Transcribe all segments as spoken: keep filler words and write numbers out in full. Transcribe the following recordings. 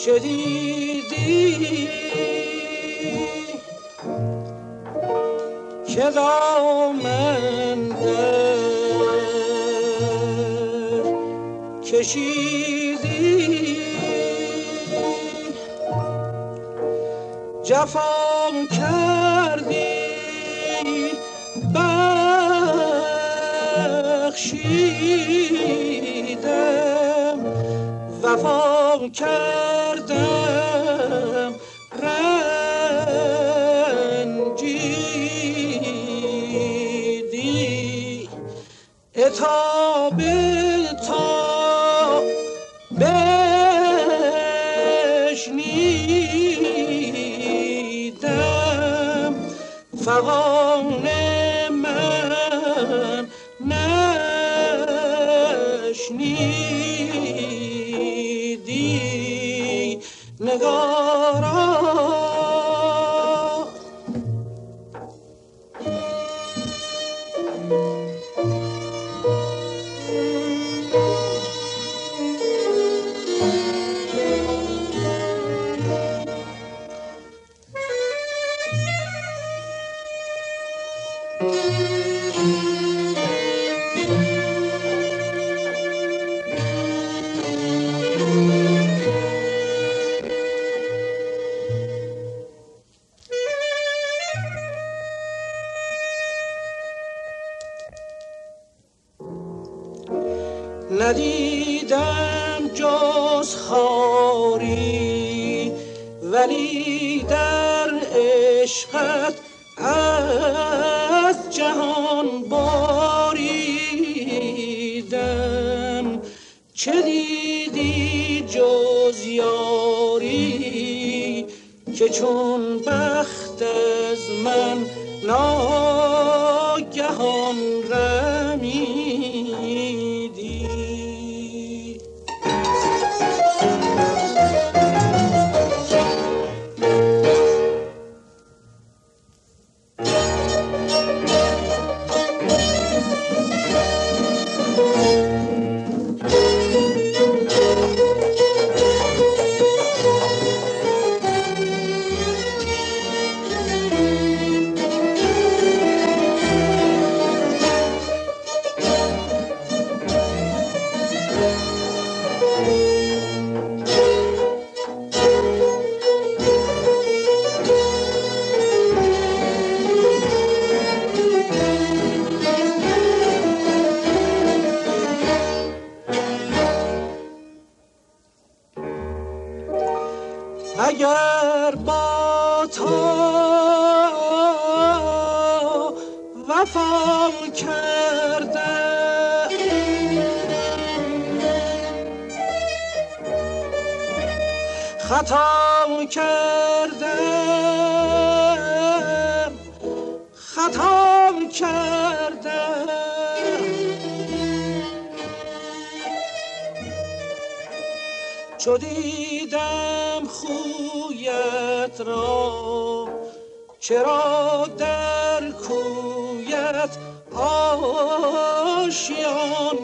چه دیدی که دامن در کشیدی جفا کردی بخشیدم وفا کردم رنجیدی عتاب تا بشنیدم فغان من نشنیدی نگارا ندیدم جز خاری ولی در عشقت از جهان باریدم چه دیدی جز یاری که چون بخت از من ناگهان رمیدی اگر با تو وفا کردم خطا کردم خطا کردم چو دیدم خویت را چرا در کویت آشیان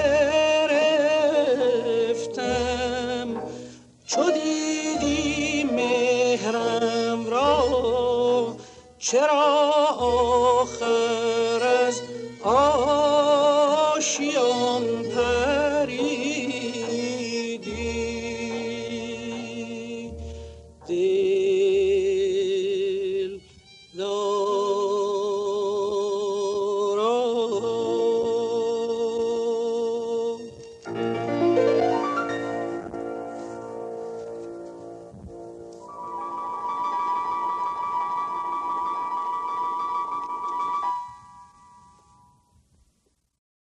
گرفتم چو دیدی مهرم را چرا آخر از آشیان پریدی دل دار